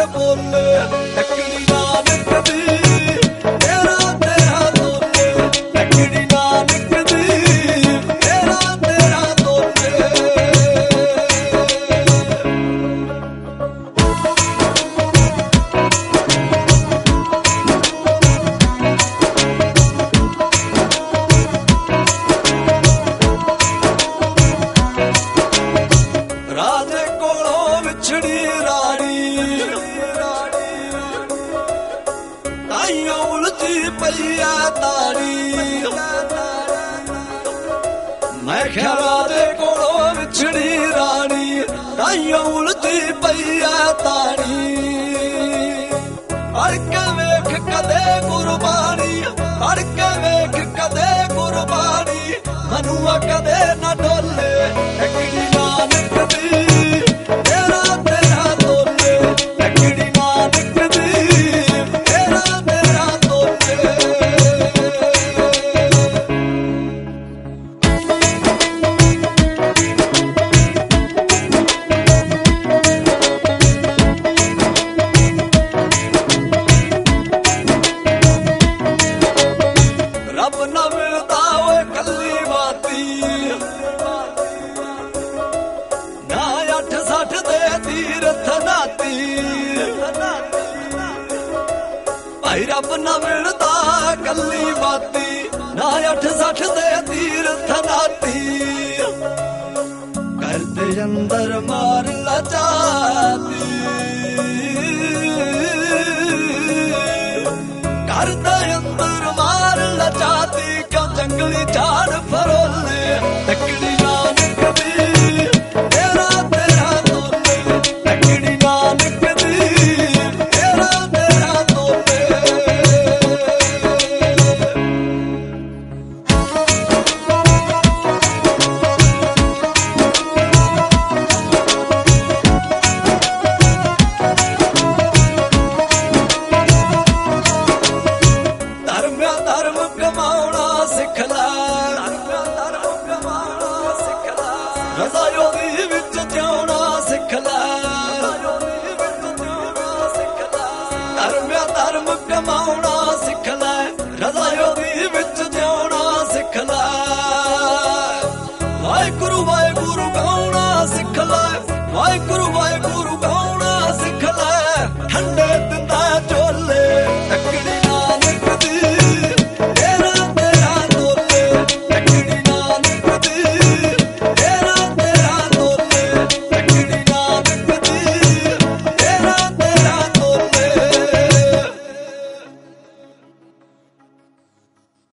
ਬੋਲੇ ਤੱਕੜੀ ਨਾ ਨਿਕਦੀ ਤੇਰਾ ਤੇਰਾ ਤੋਲੇ ਤੱਕੜੀ ਨਾ ਨਿਕਦੀ ਤੇਰਾ ਤੇਰਾ ਤੋਲੇ ਰਾਜੇ ਕੋਲੋਂ ਵਿਛੜੀ ਰਾਣੀ ਤਾਈਓ ਉਲਝੀ ਪਈ ਆ ਤਾੜੀ ਮੈਂ ਕਿਹਾ ਰਾਜੇ ਕੋਲੋਂ ਵਿਛੜੀ ਰਾਣੀ ਤਾਈਓ ਉਲਝੀ ਪਈ ਆ ਤਾੜੀ ਅੜ ਕੇ ਵੇਖ ਕਦੇ ਕੁਰਬਾਨੀ ਅੜ ਕੇ ਵੇਖ ਕਦੇ ਕੁਰਬਾਨੀ ਮਨੂਆ ਕਦੇ ਨਾ ਡੋਲੇ ਤੱਕੜੀ ਨਾ ਨਿਕਦੀ ਤੇਰਾ ਤੇਰਾ ਤੋਲੇ ਤੱਕੜੀ ਨਾ ਨਿਕਦੀ ਤੇਰਾ ਤੇਰਾ ਤੋਲੇ ਰੱਬ ਨਾ ਮਿਲਦਾ ਓਏ ਕੱਲੀ ਬਾਤੀ ਨਾ 8-60 ਦੇ ਤੀਰਥ ਨਾਤੀ ਭਾਈ ਰੱਬ ਨਾ ਮਿਲਦਾ ਕੱਲੀ ਬਾਤੀ ਨਾ 8-60 ਦੇ ਤੀਰਥ ਨਾਤੀ ਘਰ ਦੇ ਅੰਦਰ ਮਾਰ ਲਾ ਜਾ